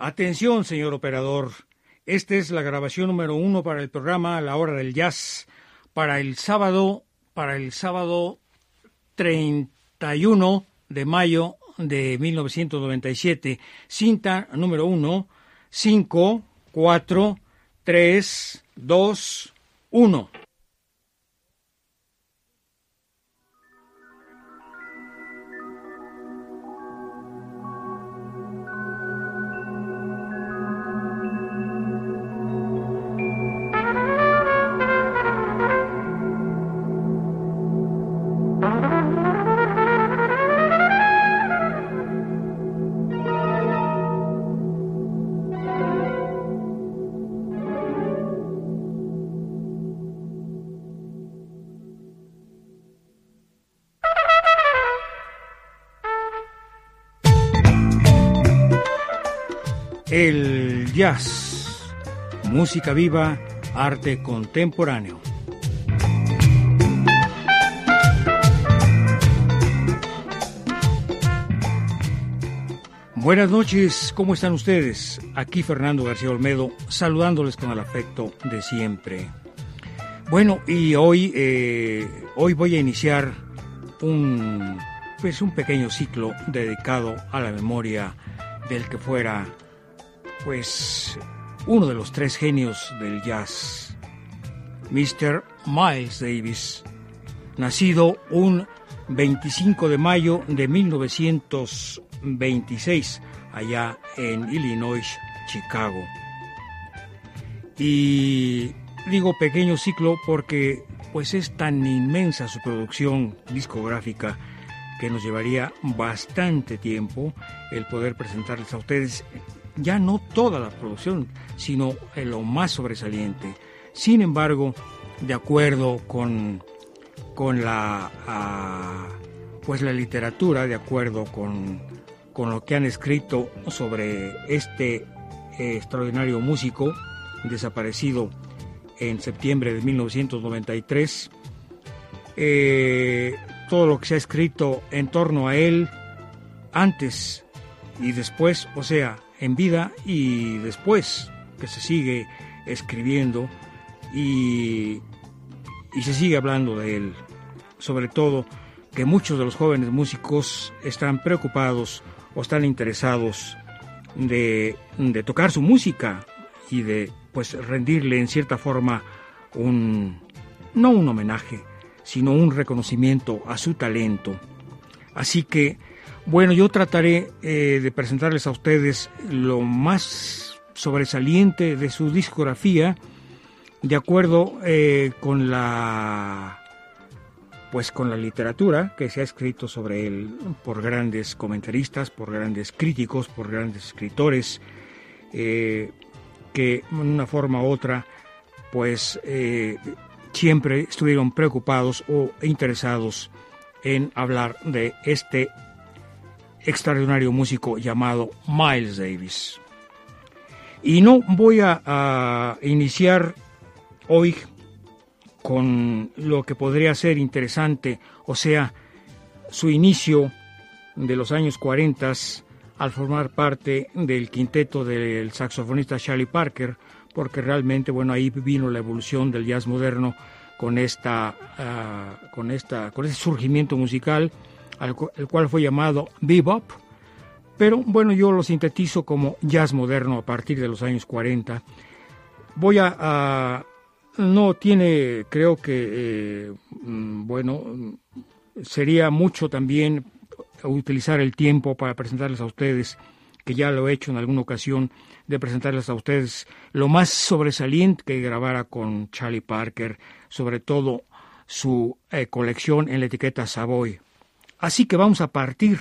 Atención, señor operador. Esta es la grabación número 1 para el programa La Hora del Jazz para el sábado 31 de mayo de 1997. Cinta número 1, 5, 4, 3, 2, 1. El jazz, música viva, arte contemporáneo. Buenas noches, ¿cómo están ustedes? Aquí Fernando García Olmedo, saludándoles con el afecto de siempre. Bueno, y hoy voy a iniciar un pequeño ciclo dedicado a la memoria del que fuera uno de los 3 genios del jazz, Mr. Miles Davis, nacido un 25 de mayo de 1926, allá en Illinois, Chicago. Y digo pequeño ciclo porque es tan inmensa su producción discográfica que nos llevaría bastante tiempo el poder presentarles a ustedes ya no toda la producción, sino lo más sobresaliente. Sin embargo, de acuerdo con la literatura, de acuerdo con lo que han escrito sobre este extraordinario músico desaparecido en septiembre de 1993, todo lo que se ha escrito en torno a él antes y después, o sea, en vida y después, que se sigue escribiendo y se sigue hablando de él. Sobre todo que muchos de los jóvenes músicos están preocupados o están interesados de tocar su música y de rendirle en cierta forma no un homenaje, sino un reconocimiento a su talento. Así que bueno, yo trataré de presentarles a ustedes lo más sobresaliente de su discografía, de acuerdo con la literatura que se ha escrito sobre él por grandes comentaristas, por grandes críticos, por grandes escritores, que de una forma u otra, siempre estuvieron preocupados o interesados en hablar de este extraordinario músico llamado Miles Davis. Y no voy a iniciar hoy con lo que podría ser interesante, o sea, su inicio de los años 40 al formar parte del quinteto del saxofonista Charlie Parker, porque realmente, ahí vino la evolución del jazz moderno con ese surgimiento musical, el cual fue llamado bebop, pero yo lo sintetizo como jazz moderno a partir de los años 40. Creo que, sería mucho también utilizar el tiempo para presentarles a ustedes, que ya lo he hecho en alguna ocasión, de presentarles a ustedes lo más sobresaliente que grabara con Charlie Parker, sobre todo su colección en la etiqueta Savoy. Así que vamos a partir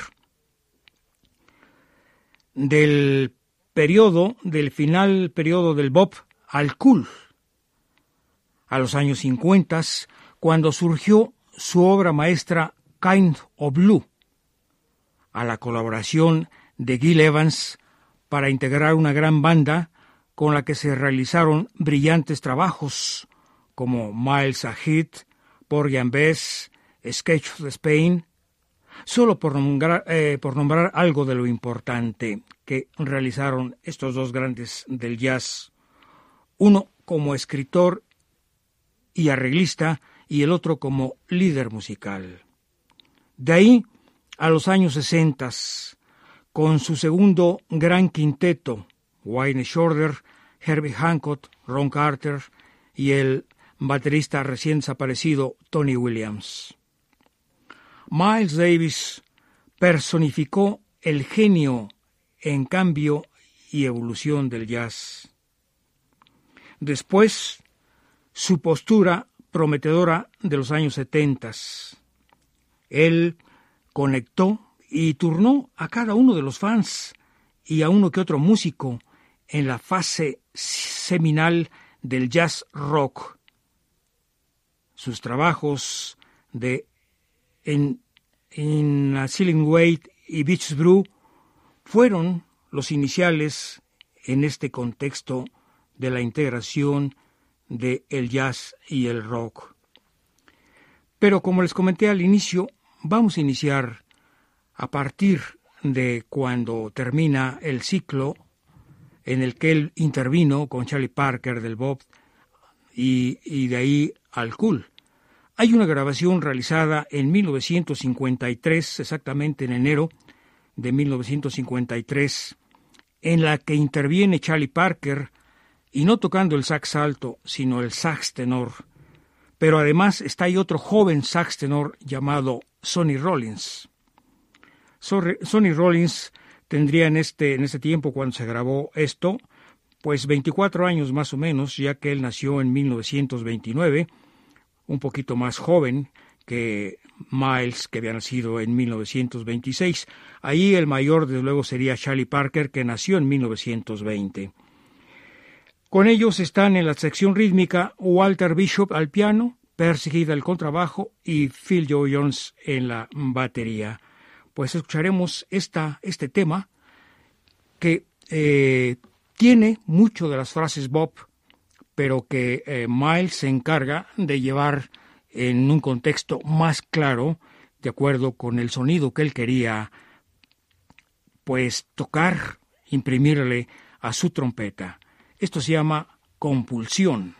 del final periodo del bop al cool, a los años 50, cuando surgió su obra maestra Kind of Blue, a la colaboración de Gil Evans para integrar una gran banda con la que se realizaron brillantes trabajos como Miles Ahead, Porgy and Bess, Sketch of Spain, solo por nombrar algo de lo importante que realizaron estos dos grandes del jazz, uno como escritor y arreglista y el otro como líder musical. De ahí a los años 60, con su segundo gran quinteto, Wayne Shorter, Herbie Hancock, Ron Carter y el baterista recién desaparecido Tony Williams. Miles Davis personificó el genio en cambio y evolución del jazz. Después, su postura prometedora de los años 70. Él conectó y turnó a cada uno de los fans y a uno que otro músico en la fase seminal del jazz rock. Sus trabajos de In a Ceiling Weight y Beach Brew fueron los iniciales en este contexto de la integración de el jazz y el rock. Pero como les comenté al inicio, vamos a iniciar a partir de cuando termina el ciclo en el que él intervino con Charlie Parker del Bop y de ahí al Cool. Hay una grabación realizada en 1953, exactamente en enero de 1953, en la que interviene Charlie Parker, y no tocando el sax alto, sino el sax tenor. Pero además está ahí otro joven sax tenor llamado Sonny Rollins. Sonny Rollins tendría en este tiempo, cuando se grabó esto, pues 24 años más o menos, ya que él nació en 1929, un poquito más joven que Miles, que había nacido en 1926. Ahí el mayor, desde luego, sería Charlie Parker, que nació en 1920. Con ellos están en la sección rítmica Walter Bishop al piano, Percy Heath al contrabajo y Phil Joe Jones en la batería. Pues escucharemos este tema que tiene mucho de las frases bop, pero que Miles se encarga de llevar en un contexto más claro, de acuerdo con el sonido que él quería, pues tocar, imprimirle a su trompeta. Esto se llama Compulsión.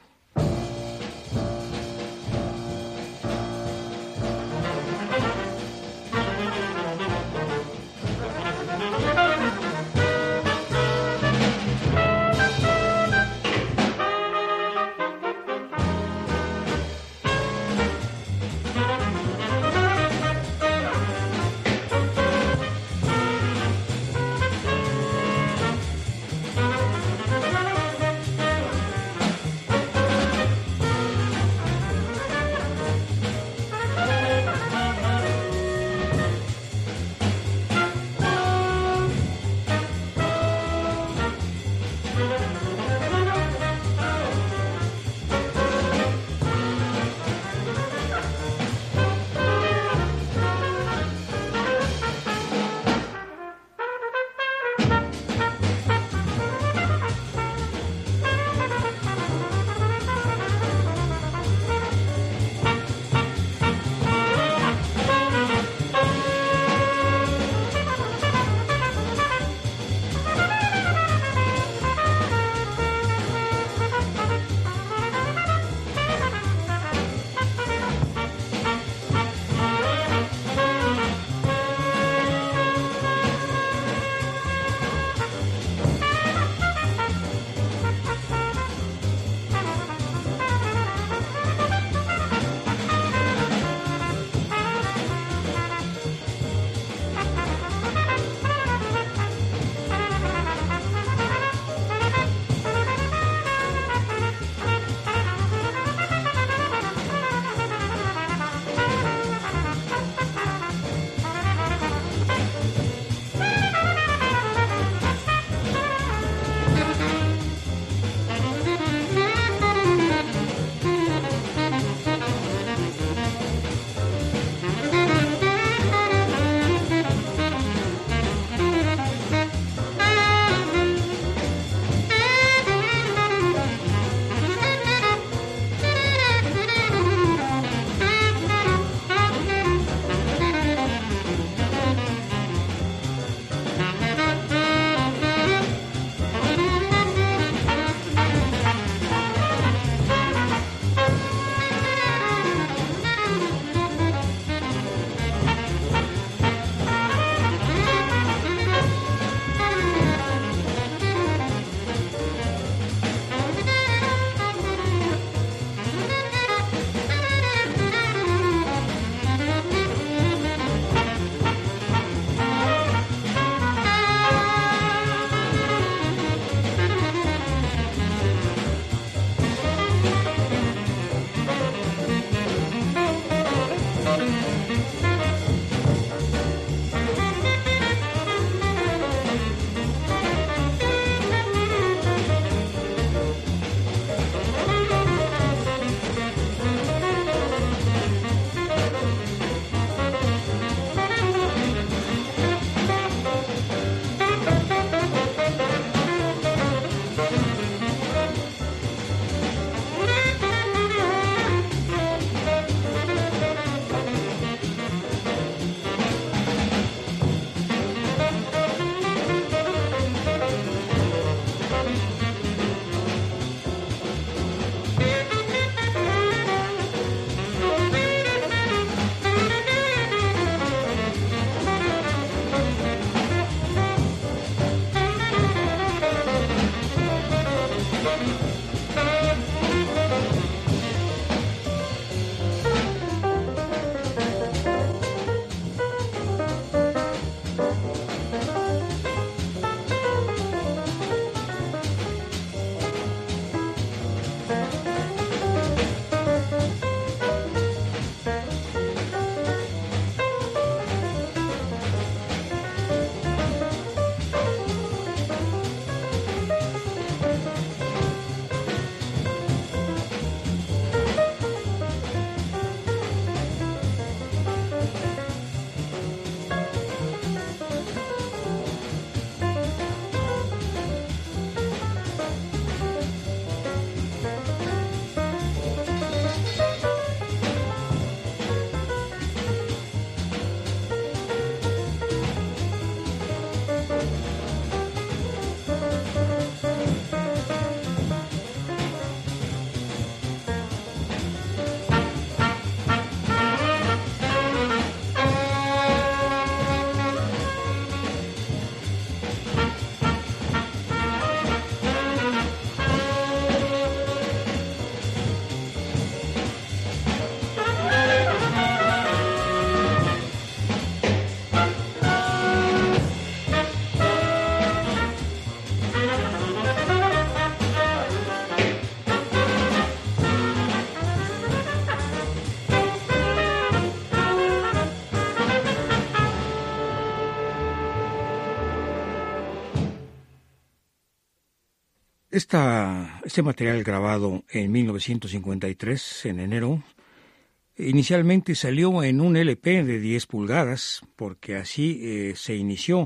Este material grabado en 1953, en enero, inicialmente salió en un LP de 10 pulgadas, porque así se inició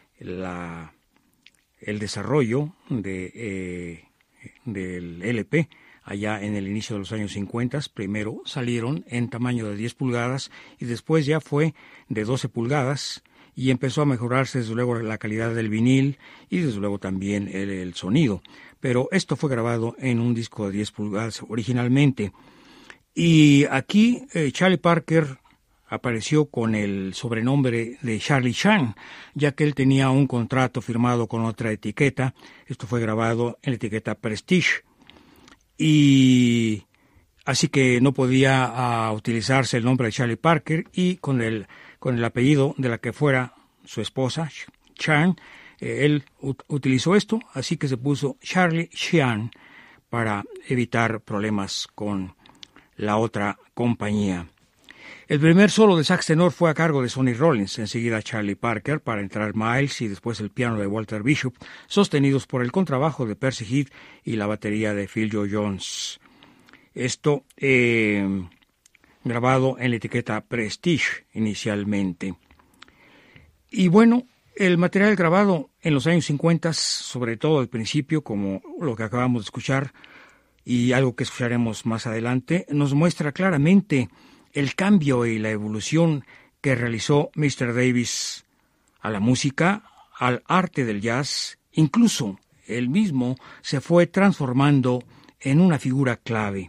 el desarrollo del LP allá en el inicio de los años 50. Primero salieron en tamaño de 10 pulgadas y después ya fue de 12 pulgadas y empezó a mejorarse desde luego la calidad del vinil y desde luego también el sonido. Pero esto fue grabado en un disco de 10 pulgadas originalmente. Y aquí Charlie Parker apareció con el sobrenombre de Charlie Chan, ya que él tenía un contrato firmado con otra etiqueta. Esto fue grabado en la etiqueta Prestige. Y así que no podía utilizarse el nombre de Charlie Parker, y con el apellido de la que fuera su esposa, Chan, él utilizó esto, así que se puso Charlie Chan para evitar problemas con la otra compañía. El primer solo de sax tenor fue a cargo de Sonny Rollins, enseguida Charlie Parker para entrar Miles y después el piano de Walter Bishop, sostenidos por el contrabajo de Percy Heath y la batería de Phil Joe Jones. Esto grabado en la etiqueta Prestige inicialmente. Y bueno, el material grabado en los años 50, sobre todo al principio, como lo que acabamos de escuchar, y algo que escucharemos más adelante, nos muestra claramente el cambio y la evolución que realizó Mr. Davis a la música, al arte del jazz. Incluso él mismo se fue transformando en una figura clave.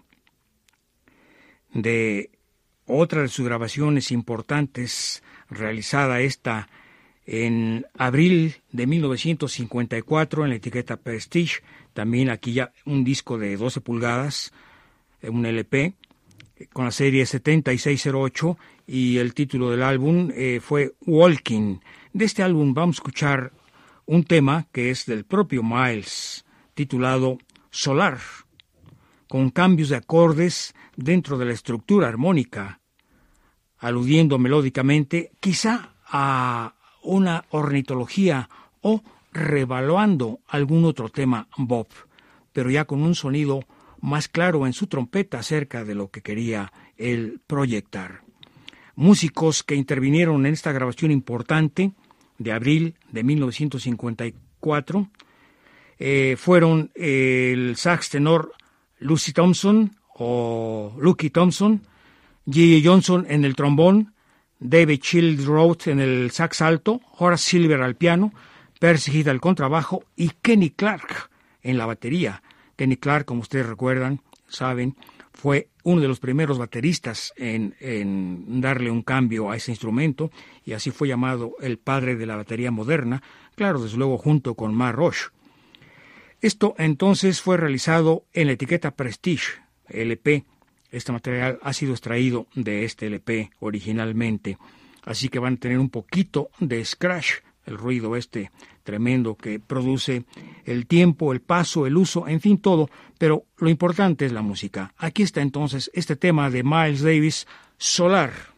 De otra de sus grabaciones importantes, realizada esta en abril de 1954 en la etiqueta Prestige, también aquí ya un disco de 12 pulgadas, un LP, con la serie 7608, y el título del álbum fue Walking. De este álbum vamos a escuchar un tema que es del propio Miles, titulado Solar, con cambios de acordes dentro de la estructura armónica, aludiendo melódicamente quizá a una ornitología o revaluando algún otro tema bop, pero ya con un sonido más claro en su trompeta acerca de lo que quería él proyectar. Músicos que intervinieron en esta grabación importante de abril de 1954 fueron el sax tenor Lucy Thompson o Lucky Thompson, G. Johnson en el trombón, David Childs en el sax alto, Horace Silver al piano, Percy Heath al contrabajo y Kenny Clark en la batería. Kenny Clark, como ustedes recuerdan, saben, fue uno de los primeros bateristas en darle un cambio a ese instrumento, y así fue llamado el padre de la batería moderna, claro, desde luego junto con Mark Roche. Esto entonces fue realizado en la etiqueta Prestige, LP. Este material ha sido extraído de este LP originalmente, así que van a tener un poquito de scratch, el ruido este tremendo que produce el tiempo, el paso, el uso, en fin, todo, pero lo importante es la música. Aquí está entonces este tema de Miles Davis, Solar.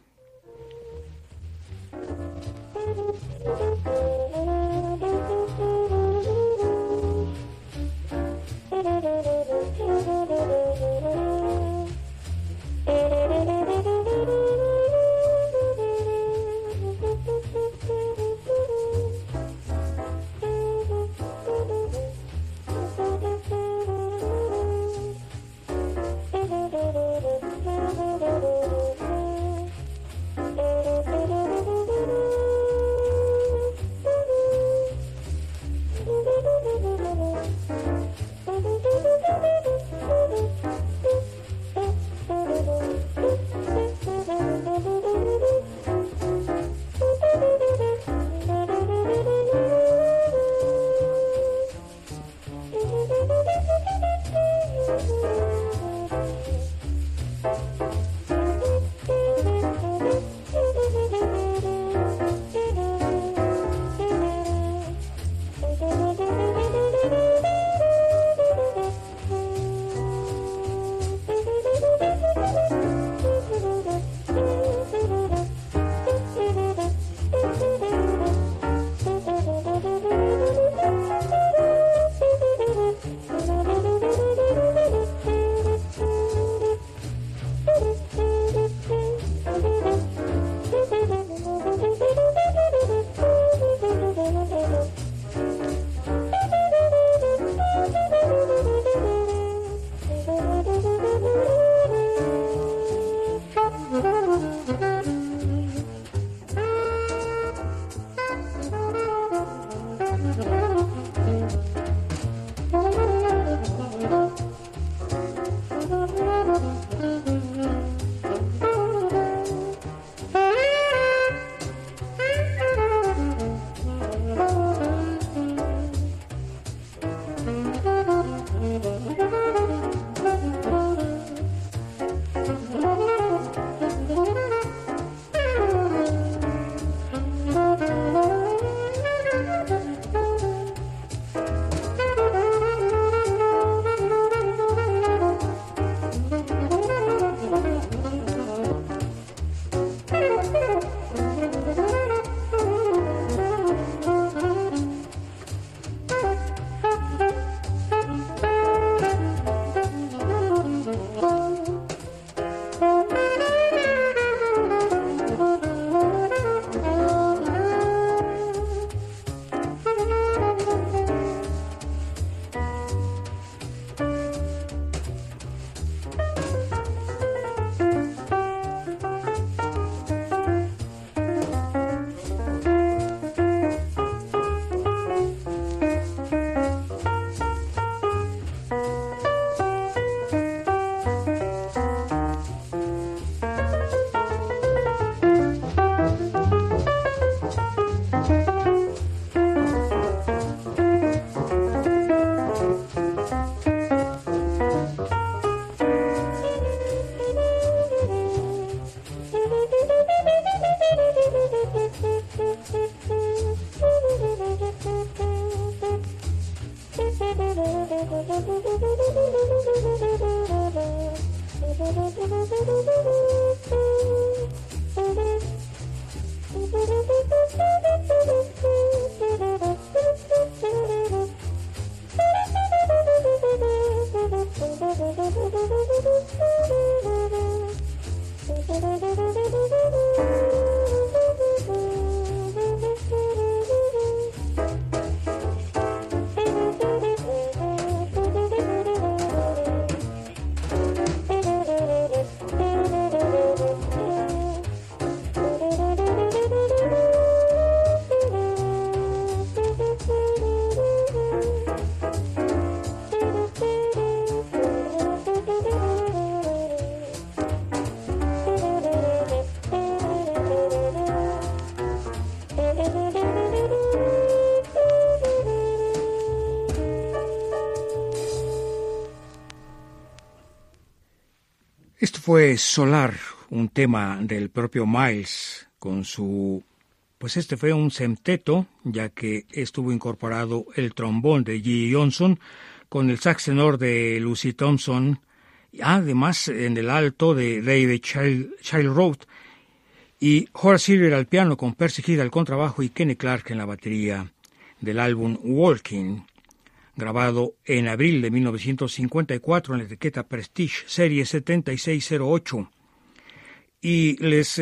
Esto fue Solar, un tema del propio Miles, con su... Pues este fue un septeto, ya que estuvo incorporado el trombón de G. Johnson, con el sax tenor de Lucy Thompson, y además en el alto de David Chilroth, y Horace Silver al piano con Percy Heath al contrabajo y Kenny Clark en la batería, del álbum Walking, grabado en abril de 1954 en la etiqueta Prestige, serie 7608. Y les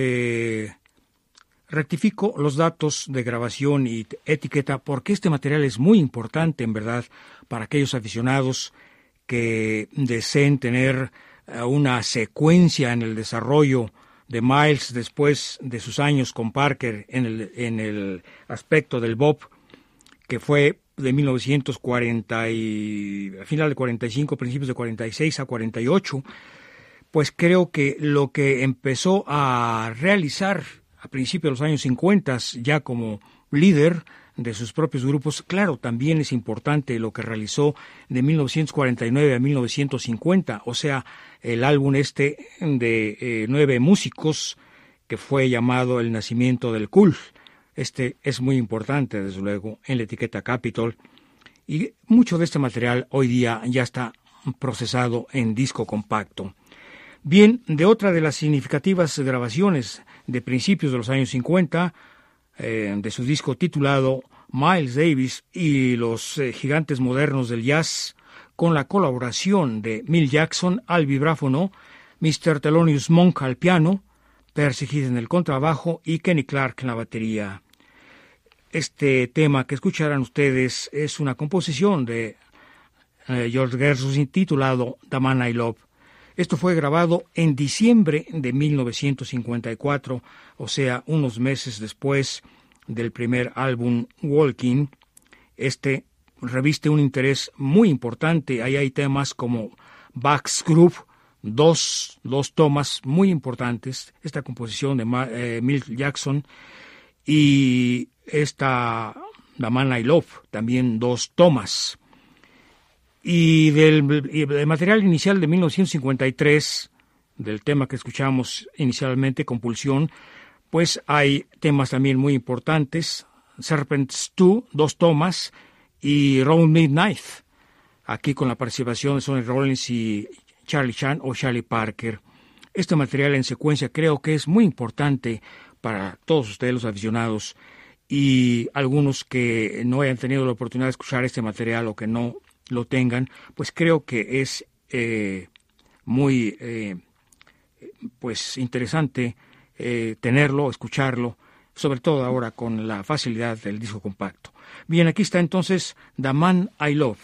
rectifico los datos de grabación y etiqueta porque este material es muy importante, en verdad, para aquellos aficionados que deseen tener una secuencia en el desarrollo de Miles después de sus años con Parker en el aspecto del bop, que fue de 1940 y a final de 45, principios de 46 a 48, pues creo que lo que empezó a realizar a principios de los años 50, ya como líder de sus propios grupos, claro, también es importante lo que realizó de 1949 a 1950, o sea, el álbum de 9 músicos que fue llamado El Nacimiento del Cool. Este es muy importante, desde luego, en la etiqueta Capitol, y mucho de este material hoy día ya está procesado en disco compacto. Bien, de otra de las significativas grabaciones de principios de los años 50, de su disco titulado Miles Davis y los gigantes modernos del jazz, con la colaboración de Milt Jackson al vibráfono, Mr. Thelonious Monk al piano, Percy Heath en el contrabajo y Kenny Clark en la batería. Este tema que escucharán ustedes es una composición de George Gershwin titulado The Man I Love. Esto fue grabado en diciembre de 1954, o sea, unos meses después del primer álbum Walking. Este reviste un interés muy importante. Ahí hay temas como Bach's Groove, dos tomas muy importantes, esta composición de Milt Jackson, y esta The Man I Love, también 2 tomas. Y del material inicial de 1953, del tema que escuchamos inicialmente, Compulsión, pues hay temas también muy importantes, Serpents 2, 2 tomas, y Round Midnight, aquí con la participación de Sonny Rollins y Charlie Chan o Charlie Parker. Este material en secuencia creo que es muy importante para todos ustedes los aficionados y algunos que no hayan tenido la oportunidad de escuchar este material o que no lo tengan, pues creo que es muy pues interesante tenerlo, escucharlo, sobre todo ahora con la facilidad del disco compacto. Bien, aquí está entonces The Man I Love.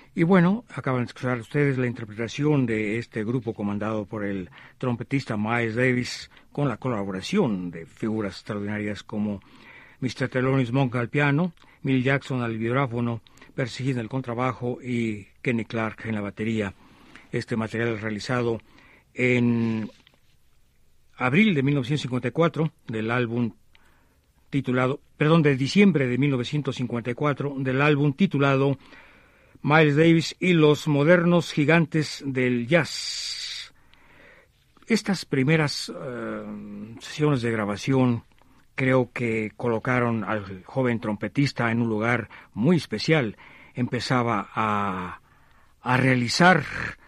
Y bueno, acaban de escuchar ustedes la interpretación de este grupo comandado por el trompetista Miles Davis, con la colaboración de figuras extraordinarias como Mr. Thelonious Monk al piano, Milt Jackson al vibráfono, Percy Hill en el contrabajo y Kenny Clarke en la batería. Este material realizado en abril de 1954 del álbum de diciembre de 1954 del álbum titulado Miles Davis y los modernos gigantes del jazz. Estas primeras sesiones de grabación creo que colocaron al joven trompetista en un lugar muy especial. Empezaba a realizar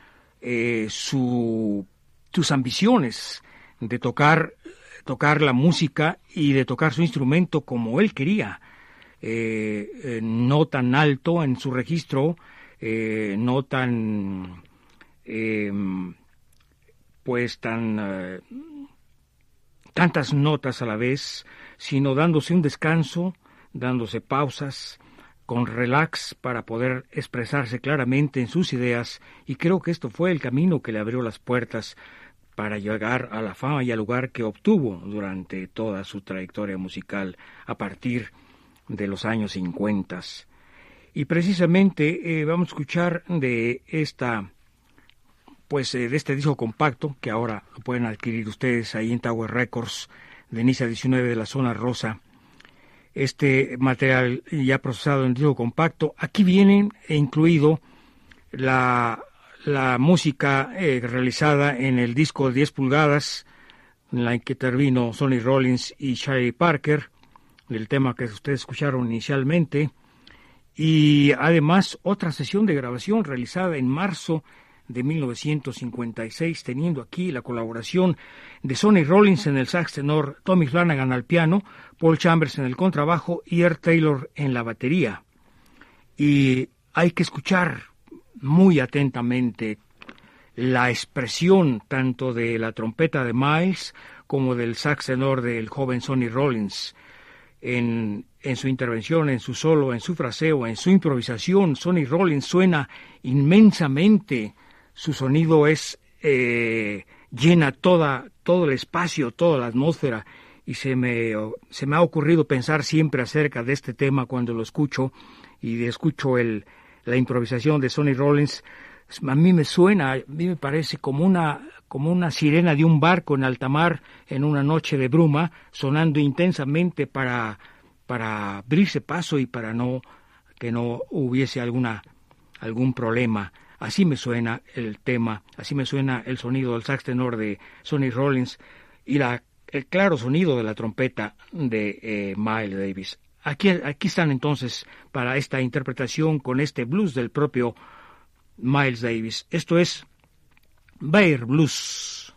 sus ambiciones de tocar la música y de tocar su instrumento como él quería. No tan alto en su registro, no tan tantas notas a la vez, sino dándose un descanso, dándose pausas, con relax para poder expresarse claramente en sus ideas, y creo que esto fue el camino que le abrió las puertas para llegar a la fama y al lugar que obtuvo durante toda su trayectoria musical a partir de los años 50. Y precisamente vamos a escuchar de este disco compacto, que ahora lo pueden adquirir ustedes ahí en Tower Records de Niza 19 de la Zona Rosa. Este material ya procesado en disco compacto. Aquí viene incluido la música realizada en el disco de 10 pulgadas, en la que intervino Sonny Rollins y Charlie Parker, el tema que ustedes escucharon inicialmente, y además otra sesión de grabación realizada en marzo de 1956, teniendo aquí la colaboración de Sonny Rollins en el sax tenor, Tommy Flanagan al piano, Paul Chambers en el contrabajo y Earl Taylor en la batería. Y hay que escuchar muy atentamente la expresión tanto de la trompeta de Miles como del sax tenor del joven Sonny Rollins. En su intervención, en su solo, en su fraseo, en su improvisación, Sonny Rollins suena inmensamente. Su sonido llena todo el espacio, toda la atmósfera, y se me ha ocurrido pensar siempre acerca de este tema cuando lo escucho y escucho la improvisación de Sonny Rollins. A mí me parece como una sirena de un barco en alta mar en una noche de bruma, sonando intensamente para abrirse paso y para que no hubiese algún problema. Así me suena el tema, así me suena el sonido del sax tenor de Sonny Rollins y el claro sonido de la trompeta de Miles Davis. Aquí están entonces para esta interpretación con este blues del propio Miles Davis. Esto es Bear Blues.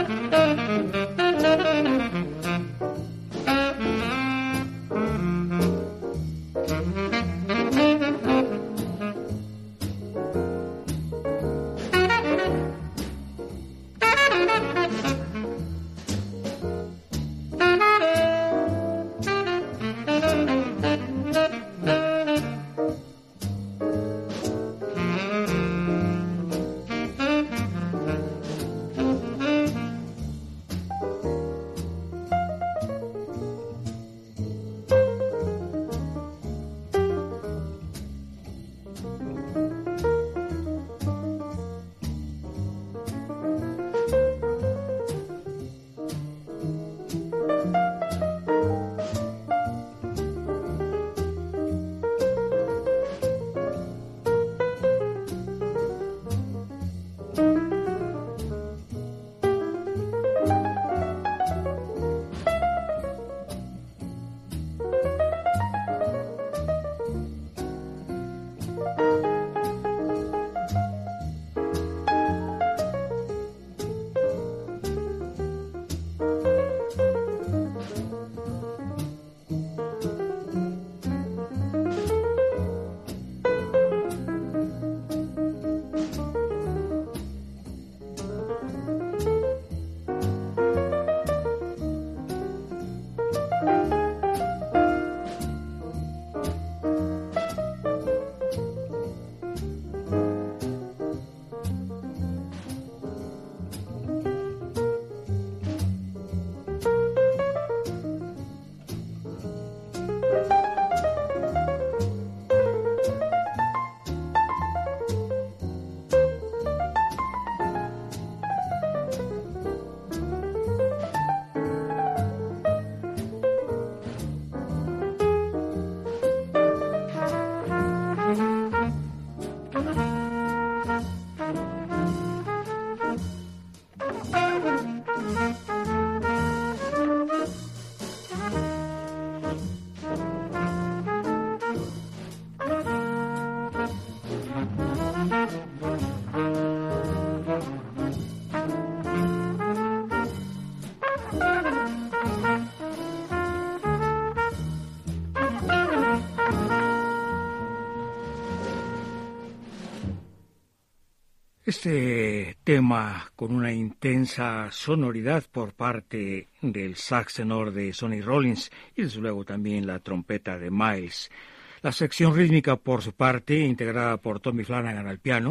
Este tema con una intensa sonoridad por parte del sax tenor de Sonny Rollins y desde luego también la trompeta de Miles. La sección rítmica por su parte, integrada por Tommy Flanagan al piano,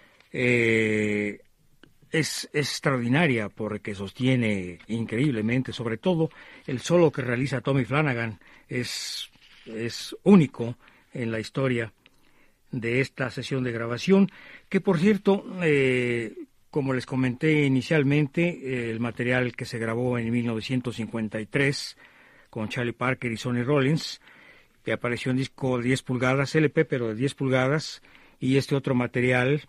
es extraordinaria porque sostiene increíblemente, sobre todo el solo que realiza Tommy Flanagan es único en la historia de esta sesión de grabación, que por cierto, como les comenté inicialmente, el material que se grabó en 1953 con Charlie Parker y Sonny Rollins, que apareció en disco de 10 pulgadas, LP, pero de 10 pulgadas, y este otro material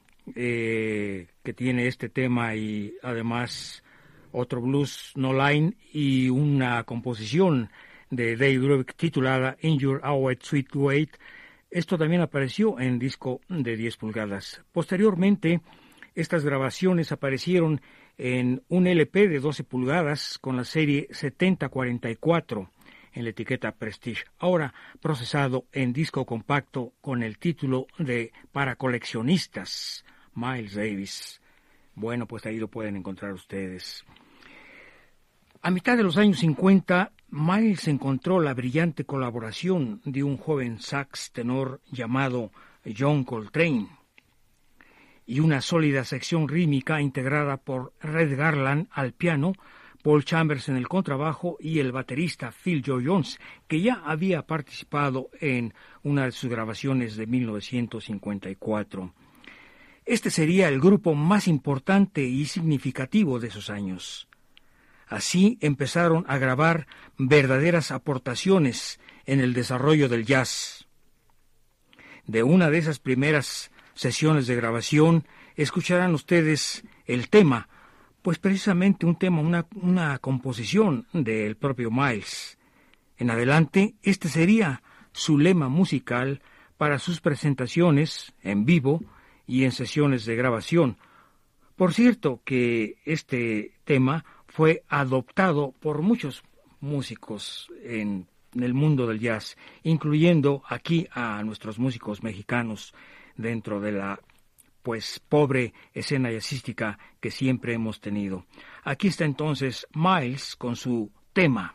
que tiene este tema y además otro blues no line y una composición de Dave Brubeck titulada In Your Hour Sweet Wait. Esto también apareció en disco de 10 pulgadas. Posteriormente, estas grabaciones aparecieron en un LP de 12 pulgadas con la serie 7044 en la etiqueta Prestige, ahora procesado en disco compacto con el título de Para coleccionistas, Miles Davis. Bueno, pues ahí lo pueden encontrar ustedes. A mitad de los años 50, Miles encontró la brillante colaboración de un joven sax tenor llamado John Coltrane y una sólida sección rítmica integrada por Red Garland al piano, Paul Chambers en el contrabajo y el baterista Phil Joe Jones, que ya había participado en una de sus grabaciones de 1954. Este sería el grupo más importante y significativo de esos años. Así empezaron a grabar verdaderas aportaciones en el desarrollo del jazz. De una de esas primeras sesiones de grabación escucharán ustedes el tema, pues precisamente un tema, una composición del propio Miles. En adelante, este sería su lema musical para sus presentaciones en vivo y en sesiones de grabación, Por cierto que este tema fue adoptado por muchos músicos en el mundo del jazz, incluyendo aquí a nuestros músicos mexicanos dentro de la pues pobre escena jazzística que siempre hemos tenido. Aquí está entonces Miles con su tema.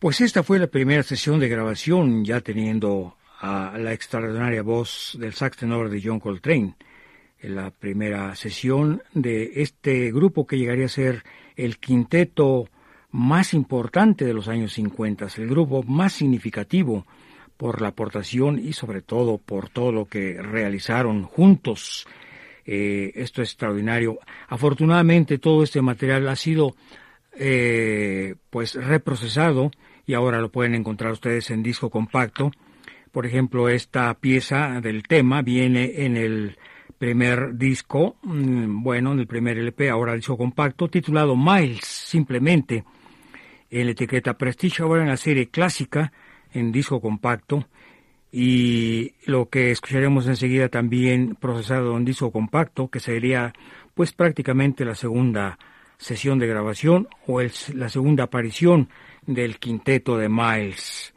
Pues esta fue la primera sesión de grabación, ya teniendo a la extraordinaria voz del sax tenor de John Coltrane. La primera sesión de este grupo que llegaría a ser el quinteto más importante de los años 50, el grupo más significativo por la aportación y sobre todo por todo lo que realizaron juntos. Esto es extraordinario. Afortunadamente todo este material ha sido pues reprocesado y ahora lo pueden encontrar ustedes en disco compacto. Por ejemplo, esta pieza del tema viene en el primer disco, en el primer LP, ahora disco compacto, titulado Miles, simplemente, en la etiqueta Prestige, ahora en la serie clásica, en disco compacto, y lo que escucharemos enseguida también procesado en disco compacto, que sería pues prácticamente la segunda sesión de grabación o la segunda aparición del quinteto de Miles.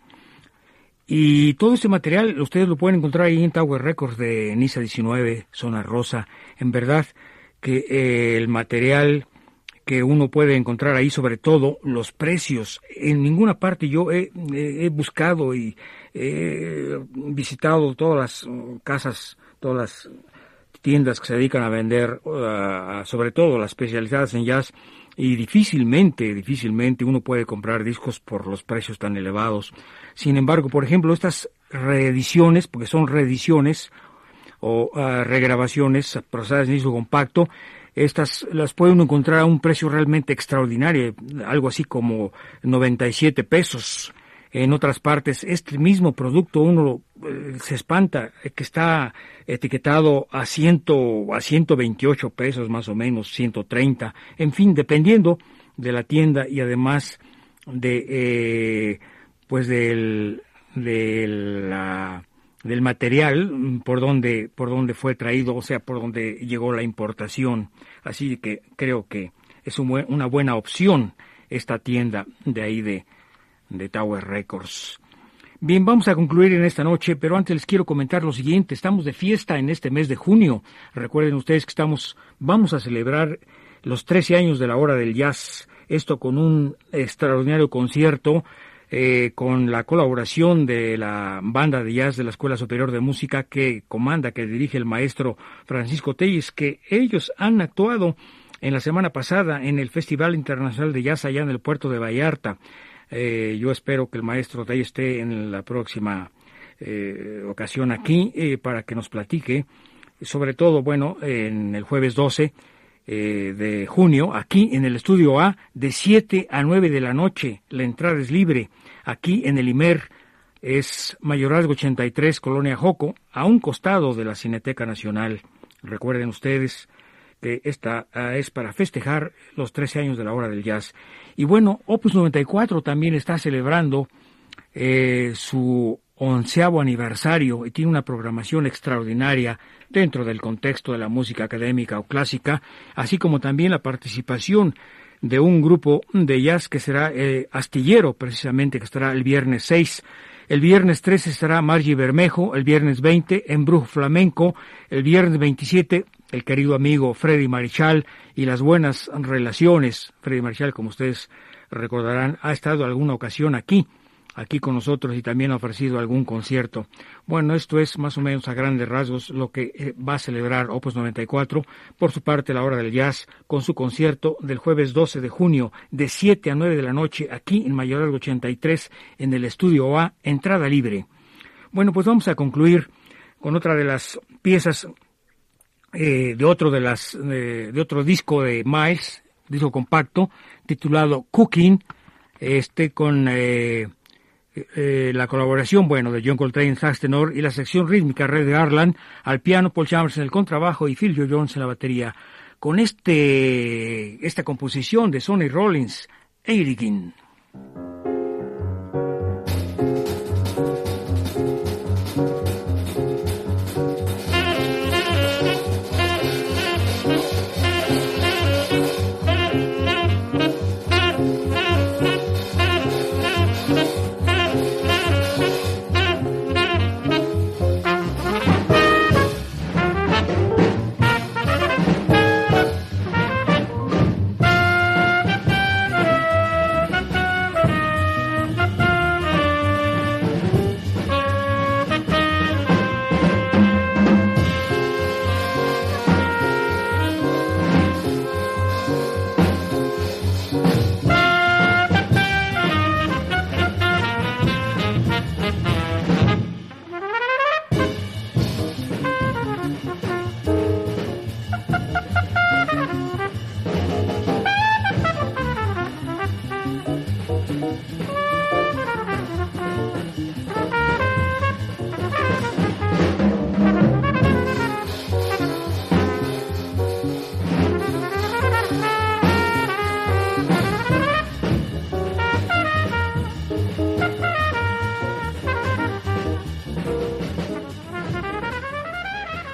Y todo este material ustedes lo pueden encontrar ahí en Tower Records de Niza 19, Zona Rosa. En verdad que el material que uno puede encontrar ahí, sobre todo los precios, en ninguna parte yo he buscado y he visitado todas las casas, todas las tiendas que se dedican a vender, sobre todo las especializadas en jazz, y difícilmente uno puede comprar discos por los precios tan elevados. Sin embargo, por ejemplo, estas reediciones, porque son reediciones o regrabaciones procesadas en disco compacto, estas las puede uno encontrar a un precio realmente extraordinario, algo así como 97 pesos. En otras partes, este mismo producto uno se espanta que está etiquetado a 128 pesos más o menos, 130, en fin, dependiendo de la tienda y además de del material por donde fue traído, o sea, por donde llegó la importación. Así que creo que es una buena opción esta tienda de ahí de Tower Records. Bien, vamos a concluir en esta noche, pero antes les quiero comentar lo siguiente. Estamos de fiesta en este mes de junio. Recuerden ustedes que vamos a celebrar los 13 años de la Hora del Jazz. Esto con un extraordinario concierto con la colaboración de la banda de jazz de la Escuela Superior de Música que dirige el maestro Francisco Telles, que ellos han actuado en la semana pasada en el Festival Internacional de Jazz allá en el puerto de Vallarta. Yo espero que el maestro Telles esté en la próxima ocasión aquí para que nos platique, sobre todo, en el jueves 12 de junio, aquí en el Estudio A, de 7 a 9 de la noche. La entrada es libre. Aquí en el IMER, es Mayorazgo 83, Colonia Joco, a un costado de la Cineteca Nacional. Recuerden ustedes que esta es para festejar los 13 años de la Hora del Jazz. Y Opus 94 también está celebrando su 11º aniversario y tiene una programación extraordinaria dentro del contexto de la música académica o clásica, así como también la participación de un grupo de jazz que será Astillero, precisamente, que estará el viernes 6. El viernes 13 estará Margie Bermejo, el viernes 20 Embrujo Flamenco, el viernes 27 el querido amigo Freddy Marichal y las buenas relaciones. Freddy Marichal, como ustedes recordarán, ha estado alguna ocasión aquí con nosotros y también ha ofrecido algún concierto. Esto es más o menos a grandes rasgos lo que va a celebrar Opus 94. Por su parte, la Hora del Jazz, con su concierto del jueves 12 de junio, de 7 a 9 de la noche, aquí en Mayorazgo 83, en el Estudio A, entrada libre. Pues vamos a concluir con otra de las piezas de otro disco de Miles, disco compacto, titulado Cooking, con la colaboración, de John Coltrane, sax tenor, y la sección rítmica Red Garland al piano, Paul Chambers en el contrabajo y Phil Jones en la batería, con esta composición de Sonny Rollins, Eiligin.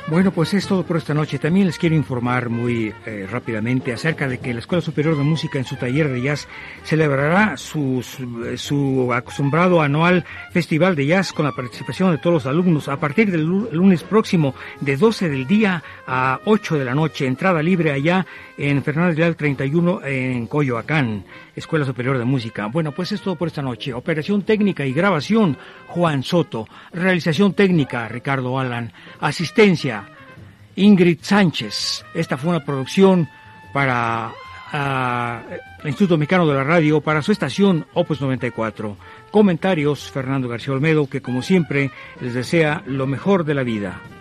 Bueno, pues es todo por esta noche. También les quiero informar muy rápidamente acerca de que la Escuela Superior de Música en su taller de jazz celebrará su acostumbrado anual Festival de Jazz con la participación de todos los alumnos a partir del lunes próximo de 12 del día a 8 de la noche. Entrada libre allá en Fernández Leal 31 en Coyoacán, Escuela Superior de Música. Bueno, pues es todo por esta noche. Operación técnica y grabación, Juan Soto. Realización técnica, Ricardo Alan. Asistencia, Ingrid Sánchez. Esta fue una producción para el Instituto Mexicano de la Radio, para su estación Opus 94. Comentarios, Fernando García Olmedo, que como siempre les desea lo mejor de la vida.